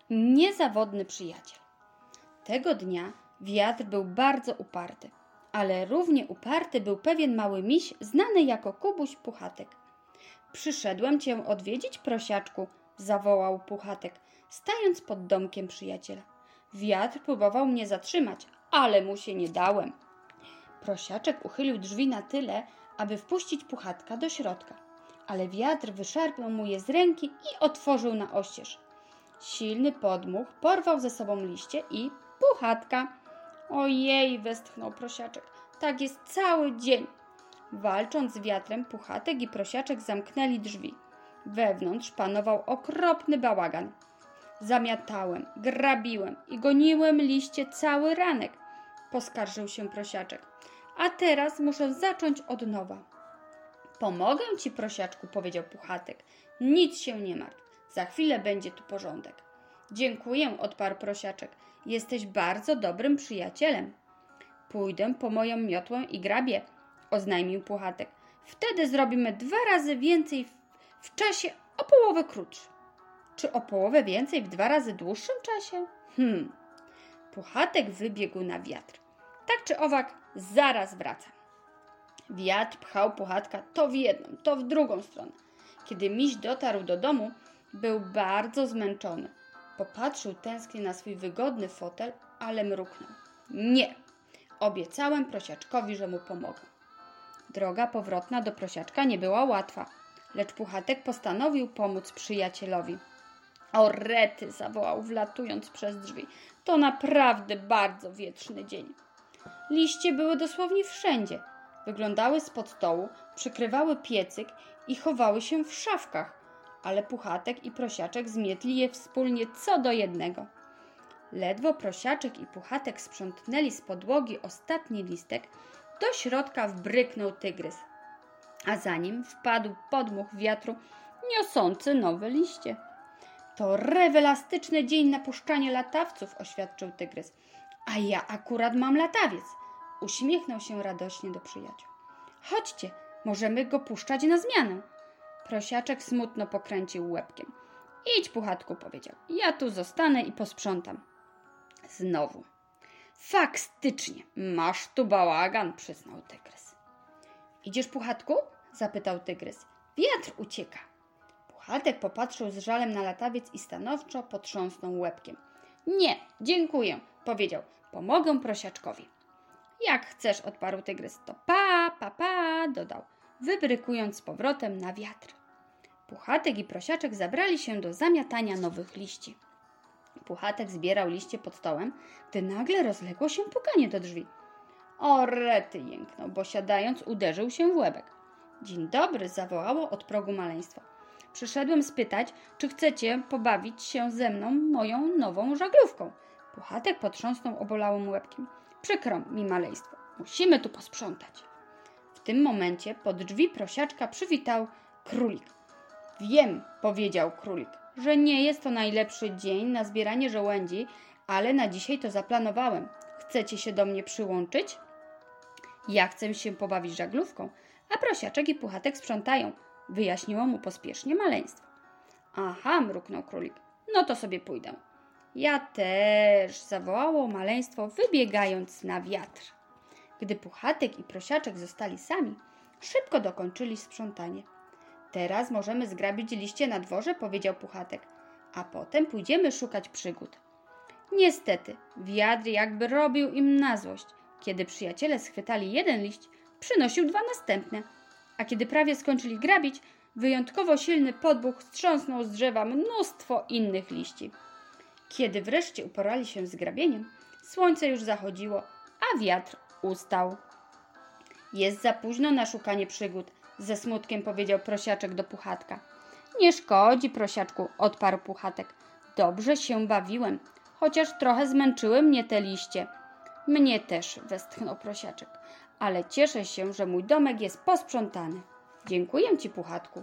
niezawodny przyjaciel. Tego dnia wiatr był bardzo uparty, ale równie uparty był pewien mały miś znany jako Kubuś Puchatek. Przyszedłem cię odwiedzić, prosiaczku, zawołał Puchatek, stając pod domkiem przyjaciela. Wiatr próbował mnie zatrzymać, ale mu się nie dałem. Prosiaczek uchylił drzwi na tyle, aby wpuścić Puchatka do środka, ale wiatr wyszarpnął mu je z ręki i otworzył na oścież. Silny podmuch porwał ze sobą liście i Puchatka. Ojej, westchnął Prosiaczek, tak jest cały dzień. Walcząc z wiatrem, Puchatek i Prosiaczek zamknęli drzwi. Wewnątrz panował okropny bałagan. Zamiatałem, grabiłem i goniłem liście cały ranek, poskarżył się Prosiaczek. A teraz muszę zacząć od nowa. Pomogę ci, Prosiaczku, powiedział Puchatek. Nic się nie martw, za chwilę będzie tu porządek. Dziękuję, odparł Prosiaczek. Jesteś bardzo dobrym przyjacielem. Pójdę po moją miotłę i grabię, oznajmił Puchatek. Wtedy zrobimy 2 razy więcej w czasie o połowę krótszy. Czy o połowę więcej w 2 razy dłuższym czasie? Puchatek wybiegł na wiatr. Tak czy owak, zaraz wraca. Wiatr pchał Puchatka to w jedną, to w drugą stronę. Kiedy miś dotarł do domu, był bardzo zmęczony. Popatrzył tęsknie na swój wygodny fotel, ale mruknął. Nie, obiecałem Prosiaczkowi, że mu pomogę. Droga powrotna do Prosiaczka nie była łatwa, lecz Puchatek postanowił pomóc przyjacielowi. O rety, zawołał, wlatując przez drzwi. To naprawdę bardzo wietrzny dzień. Liście były dosłownie wszędzie. Wyglądały spod stołu, przykrywały piecyk i chowały się w szafkach, ale Puchatek i Prosiaczek zmietli je wspólnie co do jednego. Ledwo Prosiaczek i Puchatek sprzątnęli z podłogi ostatni listek, do środka wbryknął tygrys, a za nim wpadł podmuch wiatru niosący nowe liście. To rewelastyczny dzień na puszczanie latawców, oświadczył tygrys. A ja akurat mam latawiec. Uśmiechnął się radośnie do przyjaciół. Chodźcie, możemy go puszczać na zmianę. Prosiaczek smutno pokręcił łebkiem. Idź, Puchatku, powiedział. Ja tu zostanę i posprzątam. Znowu. Faktycznie, masz tu bałagan, przyznał tygrys. Idziesz, Puchatku? Zapytał tygrys. Wiatr ucieka. Puchatek popatrzył z żalem na latawiec i stanowczo potrząsnął łebkiem. Nie, dziękuję, powiedział. Pomogę Prosiaczkowi. Jak chcesz, odparł tygrys. To pa, dodał, wybrykując z powrotem na wiatr. Puchatek i Prosiaczek zabrali się do zamiatania nowych liści. Puchatek zbierał liście pod stołem, gdy nagle rozległo się pukanie do drzwi. O rety, jęknął, bo siadając uderzył się w łebek. Dzień dobry, zawołało od progu maleństwo. Przyszedłem spytać, czy chcecie pobawić się ze mną moją nową żaglówką. Puchatek potrząsnął obolałym łebkiem. Przykro mi, maleństwo, musimy tu posprzątać. W tym momencie pod drzwi Prosiaczka przywitał królik. Wiem, powiedział królik, że nie jest to najlepszy dzień na zbieranie żołędzi, ale na dzisiaj to zaplanowałem. Chcecie się do mnie przyłączyć? Ja chcę się pobawić żaglówką, a Prosiaczek i Puchatek sprzątają, wyjaśniło mu pospiesznie maleństwo. Aha, mruknął królik, no to sobie pójdę. Ja też, zawołało maleństwo, wybiegając na wiatr. Gdy Puchatek i Prosiaczek zostali sami, szybko dokończyli sprzątanie. Teraz możemy zgrabić liście na dworze, powiedział Puchatek, a potem pójdziemy szukać przygód. Niestety, wiatr jakby robił im na złość. Kiedy przyjaciele schwytali jeden liść, przynosił 2 następne, a kiedy prawie skończyli grabić, wyjątkowo silny podmuch strząsnął z drzewa mnóstwo innych liści. Kiedy wreszcie uporali się z grabieniem, słońce już zachodziło, a wiatr ustał. Jest za późno na szukanie przygód, ze smutkiem powiedział Prosiaczek do Puchatka. Nie szkodzi, Prosiaczku, odparł Puchatek. Dobrze się bawiłem, chociaż trochę zmęczyły mnie te liście. Mnie też, westchnął Prosiaczek, ale cieszę się, że mój domek jest posprzątany. Dziękuję ci, Puchatku.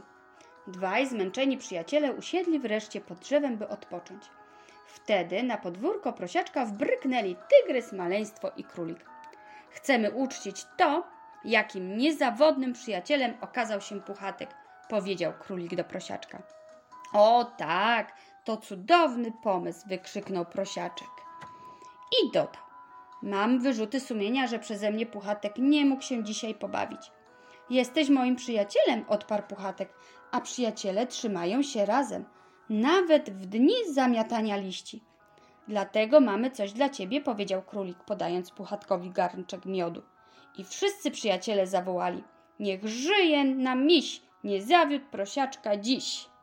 2 zmęczeni przyjaciele usiedli wreszcie pod drzewem, by odpocząć. Wtedy na podwórko Prosiaczka wbryknęli tygrys, maleństwo i królik. Chcemy uczcić to, jakim niezawodnym przyjacielem okazał się Puchatek, powiedział królik do Prosiaczka. O tak, to cudowny pomysł, wykrzyknął Prosiaczek. I dodał: mam wyrzuty sumienia, że przeze mnie Puchatek nie mógł się dzisiaj pobawić. Jesteś moim przyjacielem, odparł Puchatek, a przyjaciele trzymają się razem, nawet w dni zamiatania liści. Dlatego mamy coś dla ciebie, powiedział królik, podając Puchatkowi garnczek miodu. I wszyscy przyjaciele zawołali: niech żyje nam miś, nie zawiódł Prosiaczka dziś.